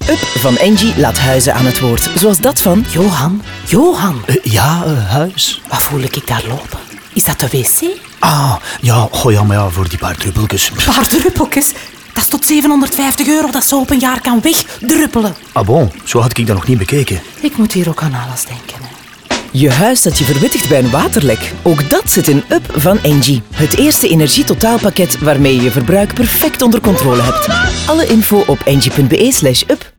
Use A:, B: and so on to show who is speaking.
A: Up van Engie laat huizen aan het woord. Zoals dat van...
B: Johan,
C: Huis.
B: wat voel ik daar lopen? Is dat de wc?
C: Maar voor die paar druppeltjes.
B: Paar druppeltjes. Dat is tot €750 dat ze op een jaar kan wegdruppelen.
C: Ah bon, zo had ik dat nog niet bekeken.
B: Ik moet hier ook aan alles denken. Hè.
A: Je huis dat je verwittigt bij een waterlek. Ook dat zit in Up van Engie. Het eerste energietotaalpakket waarmee je je verbruik perfect onder controle hebt. Alle info op engie.be/up.